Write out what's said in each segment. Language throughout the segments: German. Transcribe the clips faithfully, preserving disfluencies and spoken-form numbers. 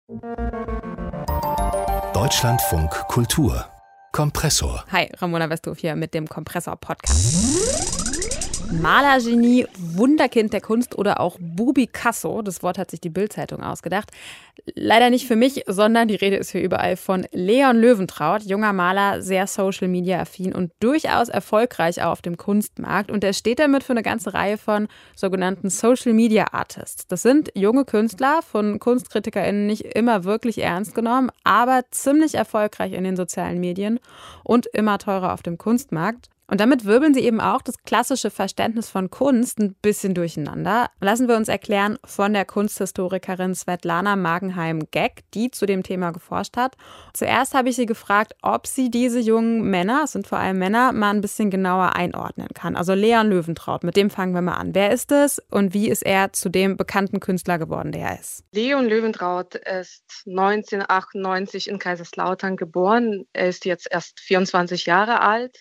Deutschlandfunk Kultur. Kompressor. Hi, Ramona Westhoff hier mit dem Kompressor-Podcast. Malergenie, Wunderkind der Kunst oder auch Bubi-Casso, das Wort hat sich die Bild-Zeitung ausgedacht. Leider nicht für mich, sondern die Rede ist hier überall von Leon Löwentraut, junger Maler, sehr Social-Media-affin und durchaus erfolgreich auch auf dem Kunstmarkt. Und er steht damit für eine ganze Reihe von sogenannten Social-Media-Artists. Das sind junge Künstler, von KunstkritikerInnen nicht immer wirklich ernst genommen, aber ziemlich erfolgreich in den sozialen Medien und immer teurer auf dem Kunstmarkt. Und damit wirbeln sie eben auch das klassische Verständnis von Kunst ein bisschen durcheinander. Lassen wir uns erklären von der Kunsthistorikerin Svetlana Magenheim-Geck, die zu dem Thema geforscht hat. Zuerst habe ich sie gefragt, ob sie diese jungen Männer, es sind vor allem Männer, mal ein bisschen genauer einordnen kann. Also Leon Löwentraut, mit dem fangen wir mal an. Wer ist es und wie ist er zu dem bekannten Künstler geworden, der er ist? Leon Löwentraut ist neunzehnhundertachtundneunzig in Kaiserslautern geboren. Er ist jetzt erst vierundzwanzig Jahre alt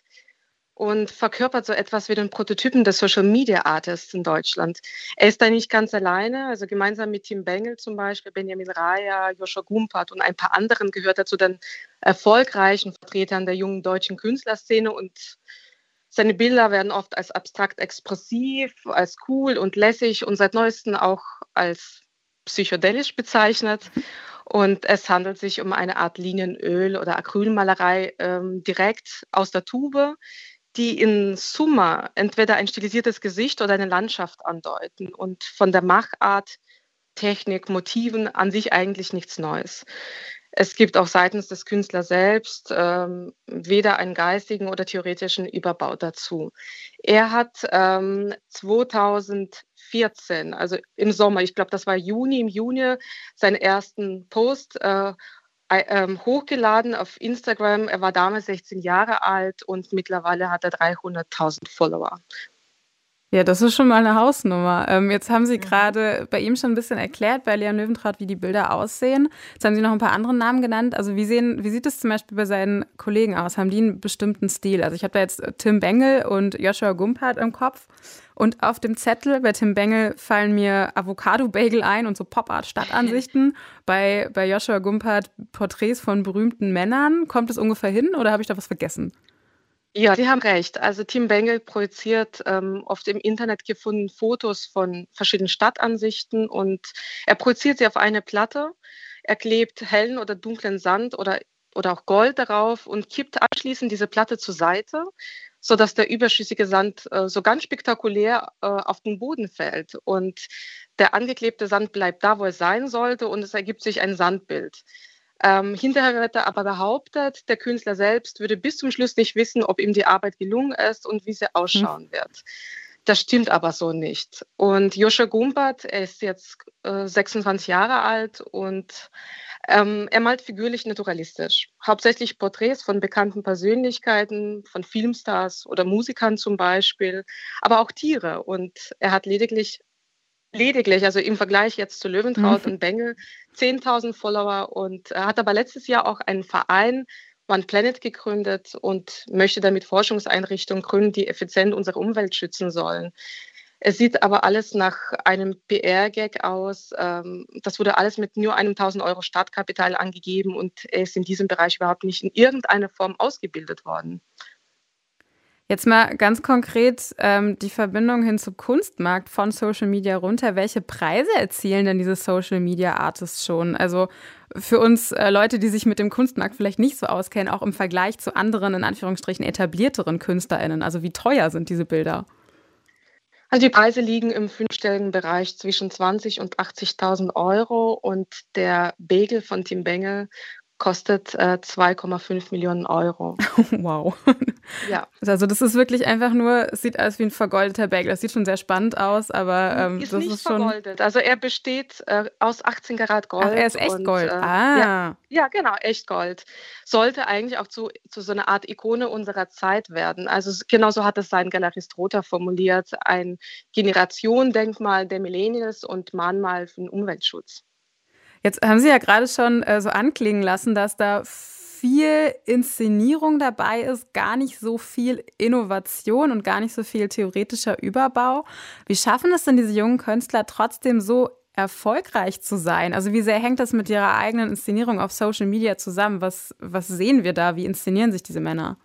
und verkörpert so etwas wie den Prototypen des Social Media Artists in Deutschland. Er ist da nicht ganz alleine, also gemeinsam mit Tim Bengel zum Beispiel, Benjamin Raja, Joshua Gumpert und ein paar anderen gehört er zu den erfolgreichen Vertretern der jungen deutschen Künstlerszene und seine Bilder werden oft als abstrakt expressiv, als cool und lässig und seit neuestem auch als psychedelisch bezeichnet. Und es handelt sich um eine Art Linienöl- oder Acrylmalerei ähm, direkt aus der Tube, die in Summa entweder ein stilisiertes Gesicht oder eine Landschaft andeuten und von der Machart, Technik, Motiven an sich eigentlich nichts Neues. Es gibt auch seitens des Künstlers selbst ähm, weder einen geistigen oder theoretischen Überbau dazu. Er hat ähm, zweitausendvierzehn, also im Sommer, ich glaube, das war Juni, im Juni, seinen ersten Post äh, ähm, hochgeladen auf Instagram. Er war damals sechzehn Jahre alt und mittlerweile hat er dreihunderttausend Follower. Ja, das ist schon mal eine Hausnummer. Ähm, jetzt haben Sie gerade bei ihm schon ein bisschen erklärt, bei Leon Löwentraut, wie die Bilder aussehen. Jetzt haben Sie noch ein paar andere Namen genannt. Also wie sehen, wie sieht es zum Beispiel bei seinen Kollegen aus? Haben die einen bestimmten Stil? Also ich habe da jetzt Tim Bengel und Joshua Gumpert im Kopf. Und auf dem Zettel bei Tim Bengel fallen mir Avocado-Bagel ein und so Pop-Art-Stadtansichten. bei, bei Joshua Gumpert Porträts von berühmten Männern. Kommt es ungefähr hin oder habe ich da was vergessen? Ja, Sie haben recht. Also Tim Bengel projiziert ähm, oft im Internet gefundene Fotos von verschiedenen Stadtansichten und er projiziert sie auf eine Platte. Er klebt hellen oder dunklen Sand oder, oder auch Gold darauf und kippt anschließend diese Platte zur Seite, sodass der überschüssige Sand äh, so ganz spektakulär äh, auf den Boden fällt. Und der angeklebte Sand bleibt da, wo er sein sollte und es ergibt sich ein Sandbild. Ähm, hinterher wird er aber behauptet, der Künstler selbst würde bis zum Schluss nicht wissen, ob ihm die Arbeit gelungen ist und wie sie ausschauen wird. Das stimmt aber so nicht. Und Joshua Gumpert, er ist jetzt äh, sechsundzwanzig Jahre alt und ähm, er malt figürlich naturalistisch. Hauptsächlich Porträts von bekannten Persönlichkeiten, von Filmstars oder Musikern zum Beispiel, aber auch Tiere. Und er hat lediglich Lediglich, also im Vergleich jetzt zu Löwentraut mhm. und Bengel, zehntausend Follower und er hat aber letztes Jahr auch einen Verein, One Planet, gegründet und möchte damit Forschungseinrichtungen gründen, die effizient unsere Umwelt schützen sollen. Es sieht aber alles nach einem P R-Gag aus. Das wurde alles mit nur einem tausend Euro Startkapital angegeben und er ist in diesem Bereich überhaupt nicht in irgendeiner Form ausgebildet worden. Jetzt mal ganz konkret ähm, die Verbindung hin zum Kunstmarkt von Social Media runter. Welche Preise erzielen denn diese Social Media Artists schon? Also für uns äh, Leute, die sich mit dem Kunstmarkt vielleicht nicht so auskennen, auch im Vergleich zu anderen, in Anführungsstrichen, etablierteren KünstlerInnen. Also wie teuer sind diese Bilder? Also die Preise liegen im fünfstelligen Bereich zwischen zwanzigtausend und achtzigtausend Euro und der Bagel von Tim Bengel kostet äh, zwei Komma fünf Millionen Euro. Wow. Ja. Also das ist wirklich einfach nur, es sieht aus wie ein vergoldeter Bagel. Das sieht schon sehr spannend aus, aber ähm, ist das nicht ist schon vergoldet. Also er besteht äh, aus achtzehn Karat Gold. Ach, er ist echt und, Gold. Äh, ah. Ja, ja, genau, echt Gold. Sollte eigentlich auch zu, zu so einer Art Ikone unserer Zeit werden. Also genauso hat es sein Galerist Rother formuliert, ein Generationendenkmal der Millennials und Mahnmal für den Umweltschutz. Jetzt haben Sie ja gerade schon äh, so anklingen lassen, dass da viel Inszenierung dabei ist, gar nicht so viel Innovation und gar nicht so viel theoretischer Überbau. Wie schaffen es denn diese jungen Künstler trotzdem so erfolgreich zu sein? Also wie sehr hängt das mit ihrer eigenen Inszenierung auf Social Media zusammen? Was, was sehen wir da? Wie inszenieren sich diese Männer?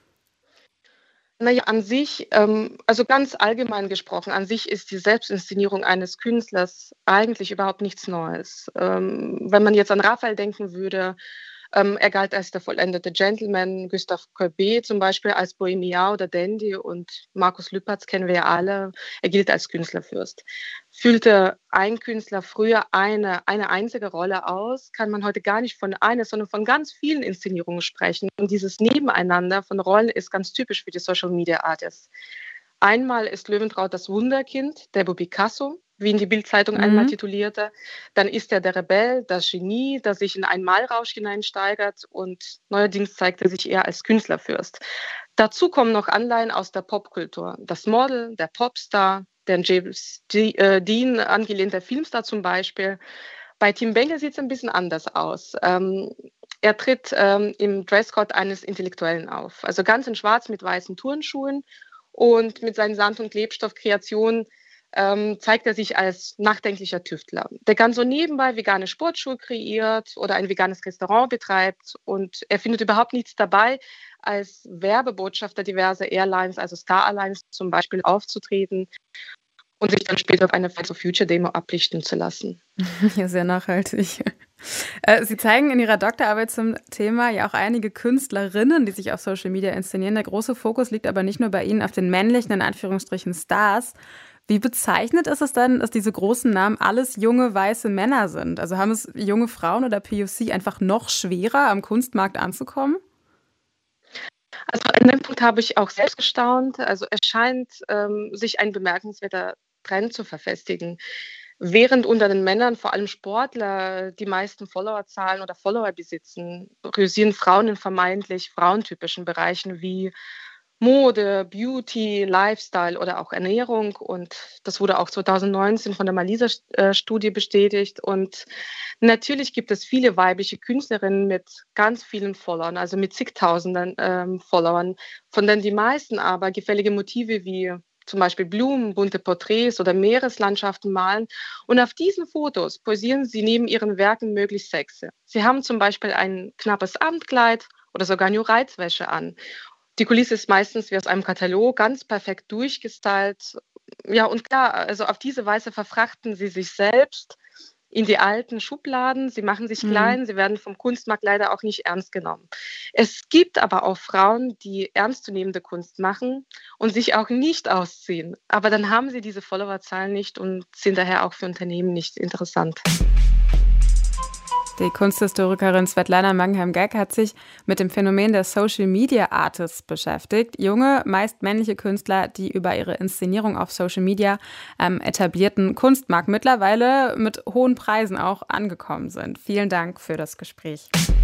Naja, an sich, ähm, also ganz allgemein gesprochen, an sich ist die Selbstinszenierung eines Künstlers eigentlich überhaupt nichts Neues. Ähm, wenn man jetzt an Raphael denken würde, ähm, er galt als der vollendete Gentleman, Gustave Courbet zum Beispiel als Bohemia oder Dandy und Markus Lüpertz kennen wir ja alle, er gilt als Künstlerfürst. Füllte ein Künstler früher eine, eine einzige Rolle aus, kann man heute gar nicht von einer, sondern von ganz vielen Inszenierungen sprechen. Und dieses Nebeneinander von Rollen ist ganz typisch für die Social Media Artists. Einmal ist Löwentraut das Wunderkind, der Picasso, wie ihn die Bild-Zeitung mhm. einmal titulierte. Dann ist er der Rebell, das Genie, das sich in einen Malrausch hineinsteigert und neuerdings zeigt er sich eher als Künstlerfürst. Dazu kommen noch Anleihen aus der Popkultur. Das Model, der Popstar, der an James Dean angelehnter Filmstar zum Beispiel. Bei Tim Bengal sieht es ein bisschen anders aus. Ähm, er tritt ähm, im Dresscode eines Intellektuellen auf. Also ganz in schwarz mit weißen Turnschuhen und mit seinen Sand- und Klebstoffkreationen ähm, zeigt er sich als nachdenklicher Tüftler, der ganz so nebenbei vegane Sportschuhe kreiert oder ein veganes Restaurant betreibt. Und er findet überhaupt nichts dabei, als Werbebotschafter diverser Airlines, also Star Alliance zum Beispiel, aufzutreten und sich dann später auf einer Fridays for Future Demo ablichten zu lassen. Ja, sehr nachhaltig. Sie zeigen in Ihrer Doktorarbeit zum Thema ja auch einige Künstlerinnen, die sich auf Social Media inszenieren. Der große Fokus liegt aber nicht nur bei Ihnen auf den männlichen, in Anführungsstrichen, Stars. Wie bezeichnet ist es dann, dass diese großen Namen alles junge, weiße Männer sind? Also haben es junge Frauen oder P O C einfach noch schwerer, am Kunstmarkt anzukommen? Also an dem Punkt habe ich auch selbst gestaunt. Also es scheint ähm, sich ein bemerkenswerter Trend zu verfestigen. Während unter den Männern vor allem Sportler die meisten Followerzahlen oder Follower besitzen, rüsieren Frauen in vermeintlich frauentypischen Bereichen wie Mode, Beauty, Lifestyle oder auch Ernährung. Und das wurde auch zwanzig neunzehn von der Malisa-Studie bestätigt. Und natürlich gibt es viele weibliche Künstlerinnen mit ganz vielen Followern, also mit zigtausenden ähm, Followern, von denen die meisten aber gefällige Motive wie zum Beispiel Blumen, bunte Porträts oder Meereslandschaften malen. Und auf diesen Fotos posieren sie neben ihren Werken möglichst sexy. Sie haben zum Beispiel ein knappes Abendkleid oder sogar nur Reizwäsche an. Die Kulisse ist meistens wie aus einem Katalog, ganz perfekt durchgestylt. Ja, und klar, also auf diese Weise verfrachten sie sich selbst in die alten Schubladen. Sie machen sich mhm. klein, sie werden vom Kunstmarkt leider auch nicht ernst genommen. Es gibt aber auch Frauen, die ernstzunehmende Kunst machen und sich auch nicht ausziehen. Aber dann haben sie diese Followerzahlen nicht und sind daher auch für Unternehmen nicht interessant. Die Kunsthistorikerin Svetlana Mangenheim-Geig hat sich mit dem Phänomen der Social Media Artists beschäftigt. Junge, meist männliche Künstler, die über ihre Inszenierung auf Social Media am etablierten Kunstmarkt mittlerweile mit hohen Preisen auch angekommen sind. Vielen Dank für das Gespräch.